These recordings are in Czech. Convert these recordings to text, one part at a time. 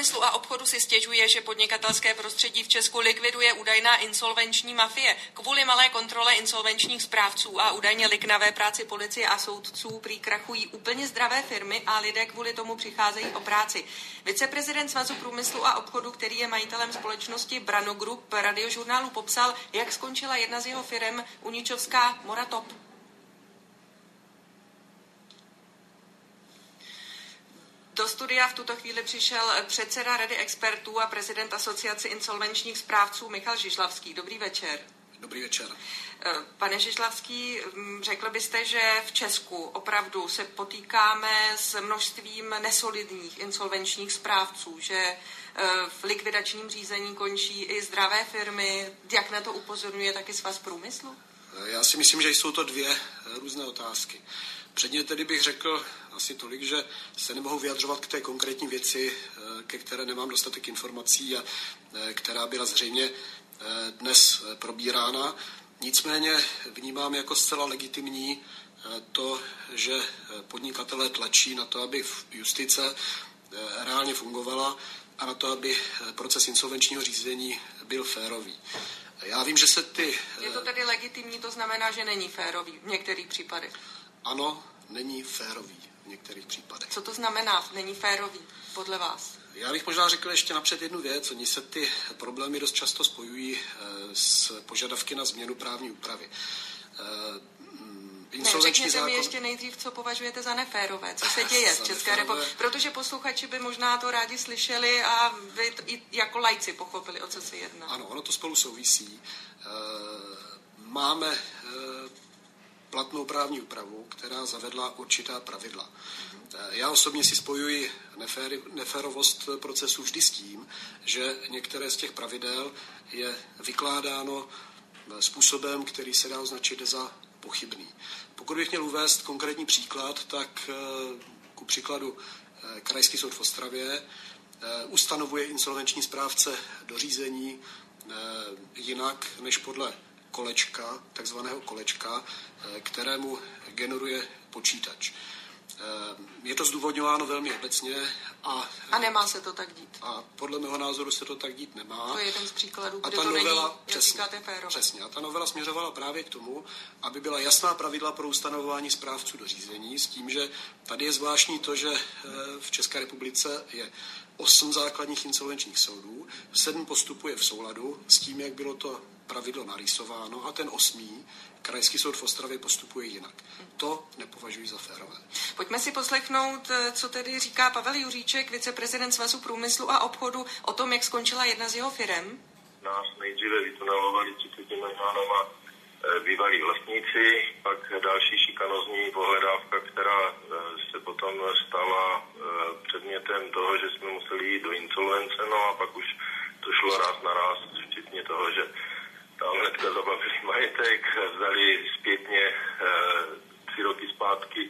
průmyslu a obchodu si stěžuje, že podnikatelské prostředí v Česku likviduje údajná insolvenční mafie. Kvůli malé kontrole insolvenčních správců a údajně liknavé práci policie a soudců prý krachují úplně zdravé firmy a lidé kvůli tomu přicházejí o práci. Viceprezident Svazu průmyslu a obchodu, který je majitelem společnosti Brano Group, Radiožurnálu popsal, jak skončila jedna z jeho firem, Uničovská Moratop. Do studia v tuto chvíli přišel předseda Rady expertů a prezident Asociace insolvenčních správců Michal Žižlavský. Dobrý večer. Dobrý večer. Pane Žižlavský, řekl byste, že v Česku opravdu se potýkáme s množstvím nesolidních insolvenčních správců, že v likvidačním řízení končí i zdravé firmy. Jak na to upozorňuje taky Svaz průmyslu? Já si myslím, že jsou to dvě různé otázky. Předně tedy bych řekl asi tolik, že se nemohu vyjadřovat k té konkrétní věci, ke které nemám dostatek informací a která byla zřejmě dnes probírána. Nicméně vnímám jako zcela legitimní to, že podnikatelé tlačí na to, aby justice reálně fungovala a na to, aby proces insolvenčního řízení byl férový. Já vím, že se Je to tedy legitimní, to znamená, že není férový v některých případech? Ano, není férový v některých případech. Co to znamená, není férový podle vás? Já bych možná řekl ještě napřed jednu věc. Oni se ty problémy dost často spojují s požadavky na změnu právní úpravy. Řekněte mi ještě nejdřív, co považujete za neférové, co se děje v České republice, protože posluchači by možná to rádi slyšeli a vy i jako laici pochopili, o co se jedná. Ano, ono to spolu souvisí. Máme platnou právní úpravu, která zavedla určitá pravidla. Já osobně si spojuji neférovost procesu vždy s tím, že některé z těch pravidel je vykládáno způsobem, který se dá označit za pochybný. Pokud bych měl uvést konkrétní příklad, tak ku příkladu Krajský soud v Ostravě ustanovuje insolvenční správce do řízení jinak než podle kolečka, takzvaného kolečka, kterému generuje počítač. Je to zdůvodňováno velmi obecně a nemá se to tak dít. A podle mého názoru se to tak dít nemá. To je jeden z příkladů, kde ta to novela, není, jak říkáte, férové. Přesně. A ta novela směřovala právě k tomu, aby byla jasná pravidla pro ustanovování správců do řízení, s tím, že tady je zvláštní to, že v České republice je 8 základních insolvenčních soudů, 7 postupuje v souladu s tím, jak bylo to pravidlo narýsováno, a ten 8. Krajský soud v Ostravě postupuje jinak. To nepovažuji za férové. Pojďme si poslechnout, co tedy říká Pavel Juříček, viceprezident Svazu průmyslu a obchodu, o tom, jak skončila jedna z jeho firem. Nás nejdříve vytunelovali 30 milionama bývalí vlastníci, pak další šikanozní pohledávka, která se potom stala předmětem toho, že jsme museli jít do insolvence, no a pak už to šlo ráz na ráz, včetně toho, že tam hnedka zabavili majetek, vzali zpětně 3 roky zpátky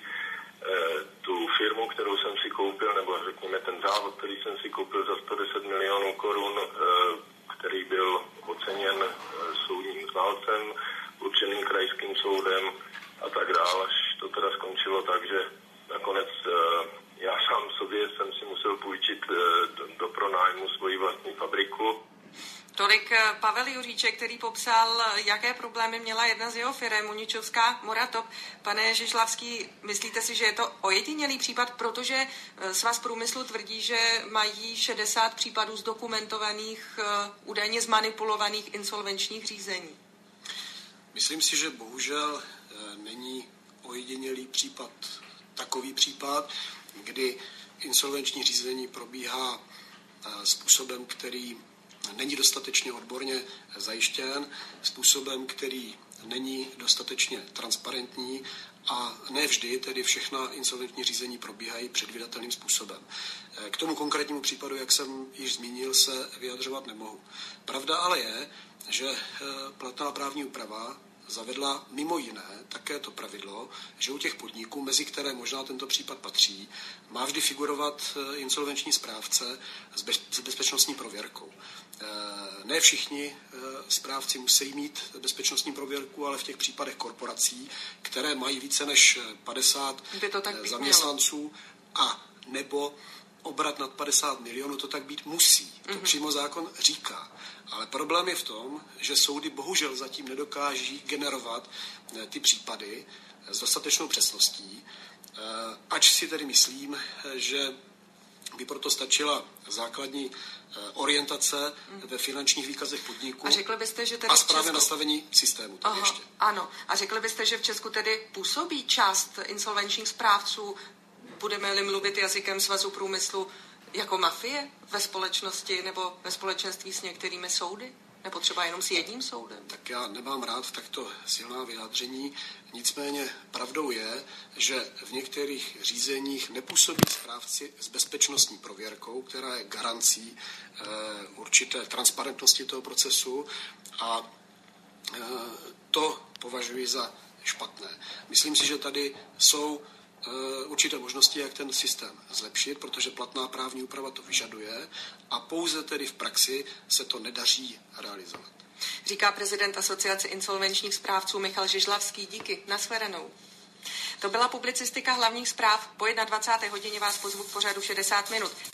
tu firmu, kterou jsem si koupil, nebo řekněme ten závod, který jsem si koupil za 110 milionů korun, který byl oceněn soudním znalcem, určeným krajským soudem a tak dále, až to teda skončilo tak, že nakonec já sám sobě jsem si musel půjčit do pronájmu svoji vlastní fabriku. Tolik Pavel Juříček, který popsal, jaké problémy měla jedna z jeho firem, Uničovská Moratop. Pane Žižlavský, myslíte si, že je to ojedinělý případ, protože Svaz průmyslu tvrdí, že mají 60 případů zdokumentovaných, údajně zmanipulovaných insolvenčních řízení? Myslím si, že bohužel není ojedinělý případ takový případ, kdy insolvenční řízení probíhá způsobem, který není dostatečně odborně zajištěn, způsobem, který není dostatečně transparentní a ne vždy tedy všechna insolvenční řízení probíhají předvídatelným způsobem. K tomu konkrétnímu případu, jak jsem již zmínil, se vyjadřovat nemohu. Pravda ale je, že platná právní úprava zavedla mimo jiné také to pravidlo, že u těch podniků, mezi které možná tento případ patří, má vždy figurovat insolvenční správce s bezpečnostní prověrkou. Ne všichni správci musí mít bezpečnostní prověrku, ale v těch případech korporací, které mají více než 50 zaměstnanců a nebo obrat nad 50 milionů, to tak být musí. To přímo zákon říká. Ale problém je v tom, že soudy bohužel zatím nedokáží generovat ty případy s dostatečnou přesností, ač si tedy myslím, že by proto stačila základní orientace ve finančních výkazech podniků a řekl byste, že tedy a správné nastavení systému. Ještě. Ano. A řekl byste, že v Česku tedy působí část insolvenčních správců, budeme-li mluvit jazykem Svazu průmyslu, jako mafie ve společnosti nebo ve společenství s některými soudy? Nebo třeba jenom s jedním soudem? Tak já nemám rád takto silná vyjádření. Nicméně pravdou je, že v některých řízeních nepůsobí správci s bezpečnostní prověrkou, která je garancí určité transparentnosti toho procesu a to považuji za špatné. Myslím si, že tady jsou určité možnosti, jak ten systém zlepšit, protože platná právní úprava to vyžaduje a pouze tedy v praxi se to nedaří realizovat. Říká prezident Asociace insolvenčních správců Michal Žižlavský. Díky. Nashledanou. To byla publicistika hlavních zpráv. Po 21. hodině vás pozvu k pořadu 60 minut.